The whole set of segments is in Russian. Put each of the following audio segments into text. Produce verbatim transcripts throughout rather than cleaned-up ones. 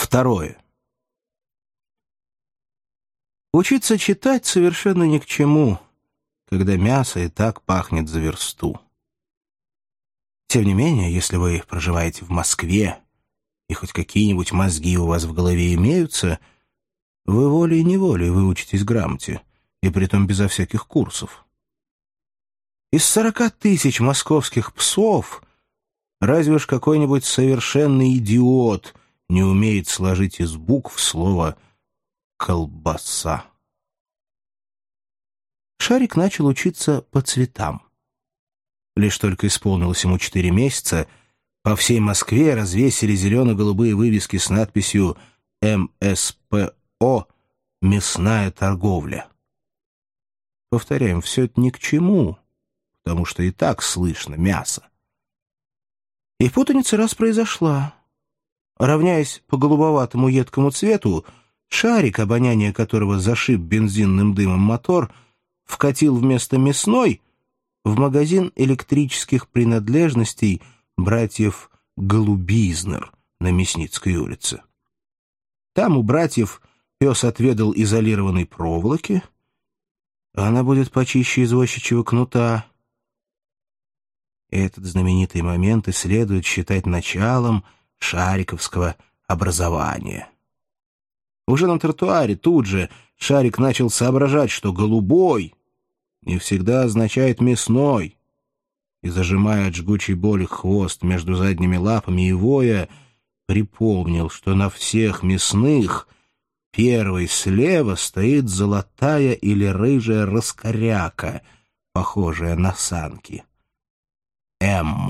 Второе. Учиться читать совершенно ни к чему, когда мясо и так пахнет за версту. Тем не менее, если вы проживаете в Москве, и хоть какие-нибудь мозги у вас в голове имеются, вы волей-неволей выучитесь грамоте, и притом безо всяких курсов. Из сорока тысяч московских псов разве ж какой-нибудь совершенный идиот не умеет сложить из букв слово «колбаса». Шарик начал учиться по цветам. Лишь только исполнилось ему четыре месяца, по всей Москве развесили зелено-голубые вывески с надписью «эм эс пэ о. Мясная торговля». Повторяем, все это ни к чему, потому что и так слышно мясо. И путаница раз произошла. Равняясь по голубоватому едкому цвету, Шарик, обоняние которого зашиб бензинным дымом мотор, вкатил вместо мясной в магазин электрических принадлежностей братьев Голубизнер на Мясницкой улице. Там у братьев пес отведал изолированной проволоки, а она будет почище извозчичьего кнута. Этот знаменитый момент и следует считать началом шариковского образования. Уже на тротуаре тут же Шарик начал соображать, что «голубой» не всегда означает «мясной», и, зажимая от жгучей боли хвост между задними лапами и воя, припомнил, что на всех мясных первой слева стоит золотая или рыжая раскоряка, похожая на санки. М.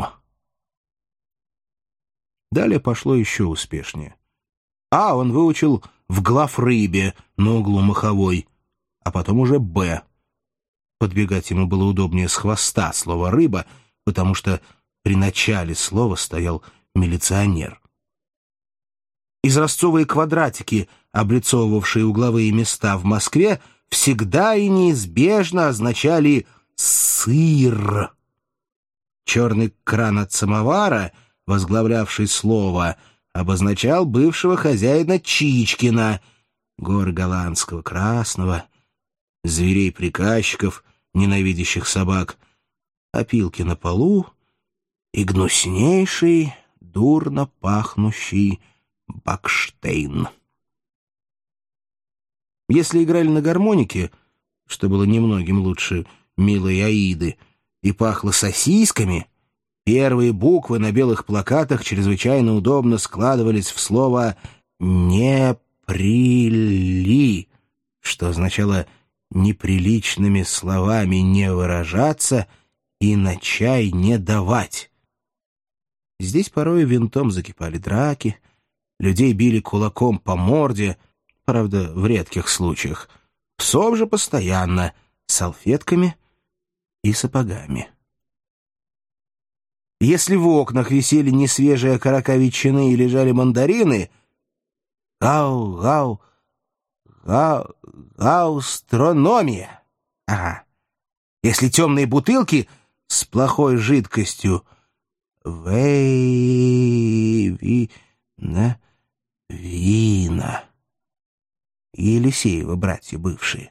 Далее пошло еще успешнее. А он выучил в главрыбе на углу Маховой, а потом уже Б. Подбегать ему было удобнее с хвоста слова «рыба», потому что при начале слова стоял милиционер. Изразцовые квадратики, облицовывавшие угловые места в Москве, всегда и неизбежно означали «сыр». Черный кран от самовара, возглавлявший слово, обозначал бывшего хозяина Чичкина, горы голландского красного, зверей-приказчиков, ненавидящих собак, опилки на полу и гнуснейший, дурно пахнущий Бакштейн. Если играли на гармонике, что было немногим лучше милой Аиды, и пахло сосисками, первые буквы на белых плакатах чрезвычайно удобно складывались в слово «неприли», что означало «неприличными словами не выражаться» и на чай не давать. Здесь порой винтом закипали драки, людей били кулаком по морде, правда, в редких случаях, псов же постоянно, салфетками и сапогами. Если в окнах висели несвежие окорока ветчины и лежали мандарины, гау, гау, гау, гастрономия. Ага. Если темные бутылки с плохой жидкостью, вейвина, вина. Елисеева братья бывшие.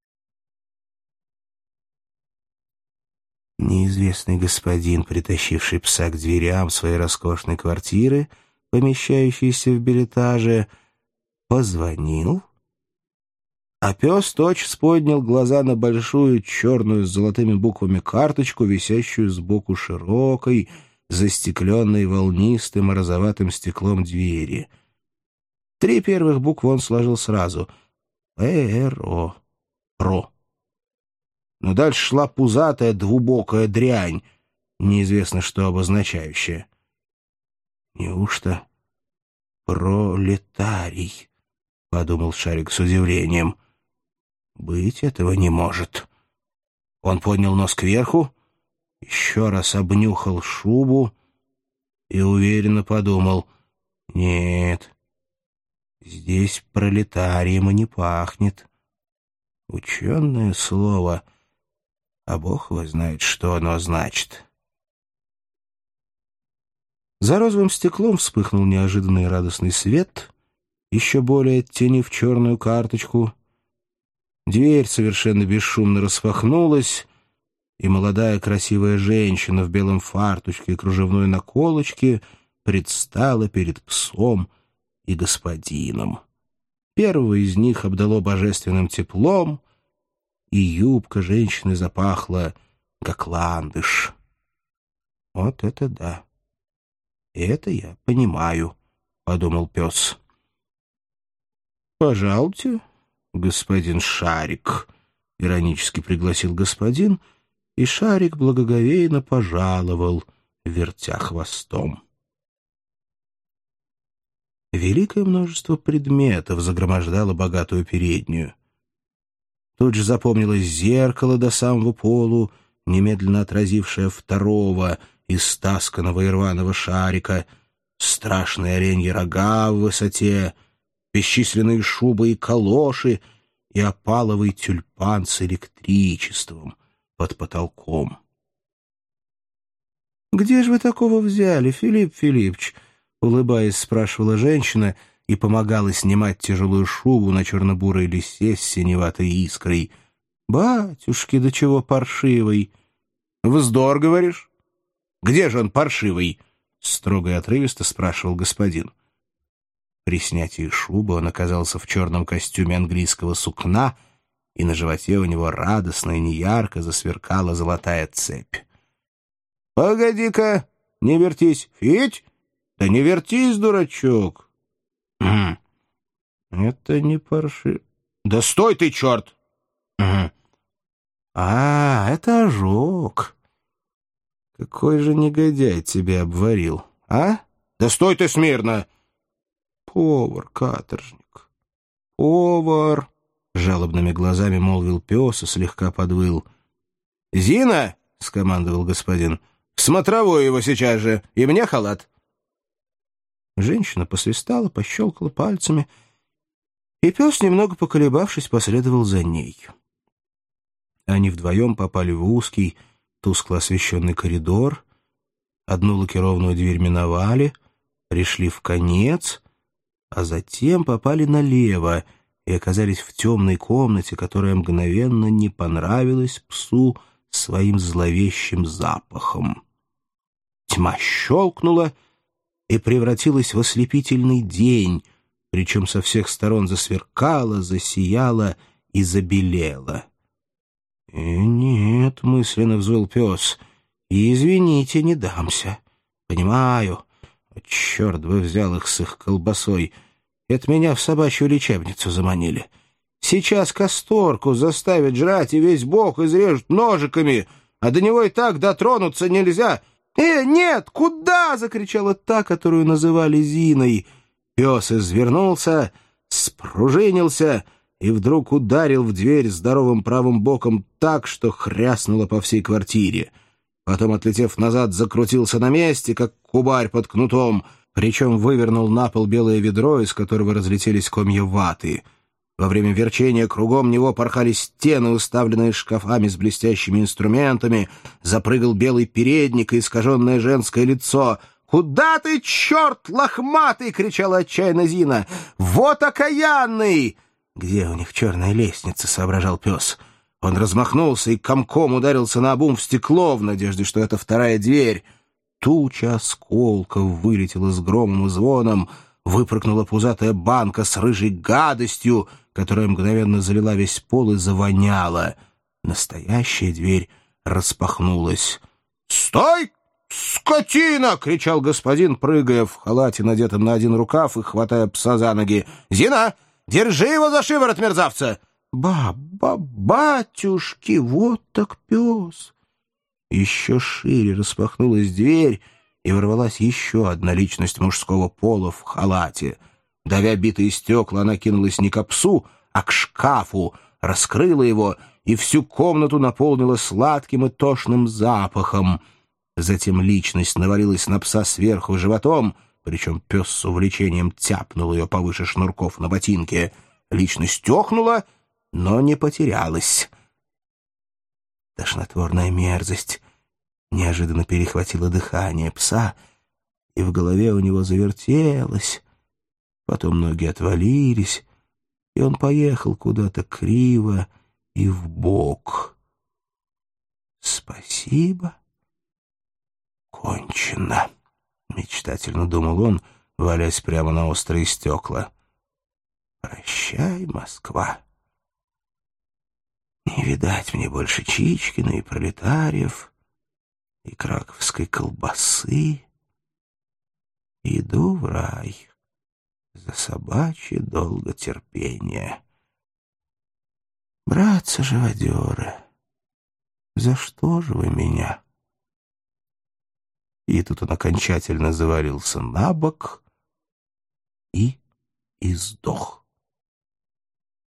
Неизвестный господин, притащивший пса к дверям своей роскошной квартиры, помещающейся в бельэтаже, позвонил, а пес тотчас поднял глаза на большую черную с золотыми буквами карточку, висящую сбоку широкой, застекленной волнистым розоватым стеклом двери. Три первых буквы он сложил сразу. Р-О. Ро. Но дальше шла пузатая двубокая дрянь, неизвестно что обозначающая. «Неужто пролетарий?» — подумал Шарик с удивлением. «Быть этого не может». Он поднял нос кверху, еще раз обнюхал шубу и уверенно подумал: «Нет, здесь пролетарием и не пахнет. Ученое слово, а Бог его знает, что оно значит». За розовым стеклом вспыхнул неожиданный радостный свет, еще более оттенив черную карточку. Дверь совершенно бесшумно распахнулась, и молодая красивая женщина в белом фартучке и кружевной наколочке предстала перед псом и господином. Первого из них обдало божественным теплом, и юбка женщины запахла, как ландыш. «Вот это да! Это я понимаю», — подумал пес. «Пожалуйте, господин Шарик», — иронически пригласил господин, и Шарик благоговейно пожаловал, вертя хвостом. Великое множество предметов загромождало богатую переднюю. Тут же запомнилось зеркало до самого полу, немедленно отразившее второго истасканного и рваного Шарика, страшные оленьи рога в высоте, бесчисленные шубы и калоши и опаловый тюльпан с электричеством под потолком. «Где же вы такого взяли, Филипп Филиппович?» — улыбаясь, спрашивала женщина и помогала снимать тяжелую шубу на черно-бурой лисе с синеватой искрой. «Батюшки, до чего паршивый!» «Вздор, говоришь? Где же он паршивый?» — строго и отрывисто спрашивал господин. При снятии шубы он оказался в черном костюме английского сукна, и на животе у него радостно и неярко засверкала золотая цепь. «Погоди-ка, не вертись, Фить! Да не вертись, дурачок!» «Угу. Это не парши...» «Да стой ты, черт!» «Угу. А, это ожог. Какой же негодяй тебя обварил, а? Да стой ты смирно!» «Повар, каторжник, повар!» — жалобными глазами молвил пес и слегка подвыл. «Зина!» — скомандовал господин. «Смотровой его сейчас же, и мне халат!» Женщина посвистала, пощелкала пальцами, и пес, немного поколебавшись, последовал за ней. Они вдвоем попали в узкий, тускло освещенный коридор, одну лакированную дверь миновали, пришли в конец, а затем попали налево и оказались в темной комнате, которая мгновенно не понравилась псу своим зловещим запахом. Тьма щелкнула и превратилась в ослепительный день, причем со всех сторон засверкала, засияла и забелела. «И нет», — мысленно взвыл пес, — «и извините, не дамся. Понимаю. Черт бы взял их с их колбасой. Это меня в собачью лечебницу заманили. Сейчас касторку заставят жрать и весь бок изрежут ножиками, а до него и так дотронуться нельзя». «Э, нет, куда?» — закричала та, которую называли Зиной. Пес извернулся, спружинился и вдруг ударил в дверь здоровым правым боком так, что хряснуло по всей квартире. Потом, отлетев назад, закрутился на месте, как кубарь под кнутом, причем вывернул на пол белое ведро, из которого разлетелись комья ваты. Во время верчения кругом него порхали стены, уставленные шкафами с блестящими инструментами, запрыгал белый передник и искаженное женское лицо. «Куда ты, черт лохматый!» — кричала отчаянно Зина. «Вот окаянный!» «Где у них черная лестница?» — соображал пес. Он размахнулся и комком ударился наобум в стекло в надежде, что это вторая дверь. Туча осколков вылетела с громом и звоном, выпрыгнула пузатая банка с рыжей гадостью, которая мгновенно залила весь пол и завоняла. Настоящая дверь распахнулась. «Стой, скотина!» — кричал господин, прыгая в халате, надетом на один рукав, и хватая пса за ноги. «Зина, держи его за шиворот, мерзавца!» «Ба-ба, батюшки, вот так пес!» Еще шире распахнулась дверь, и ворвалась еще одна личность мужского пола в халате. Давя битые стекла, она кинулась не к псу, а к шкафу, раскрыла его и всю комнату наполнила сладким и тошным запахом. Затем личность навалилась на пса сверху животом, причем пес с увлечением тяпнул ее повыше шнурков на ботинке. Личность охнула, но не потерялась. Тошнотворная мерзость неожиданно перехватила дыхание пса, и в голове у него завертелось, Потом ноги отвалились, и он поехал куда-то криво и вбок. «Спасибо, кончено», — мечтательно думал он, валясь прямо на острые стекла. «Прощай, Москва. Не видать мне больше Чичкина и пролетариев, и краковской колбасы. Иду в рай за собачье долготерпение. Братцы-живодеры, за что же вы меня?» И тут он окончательно завалился на бок и издох.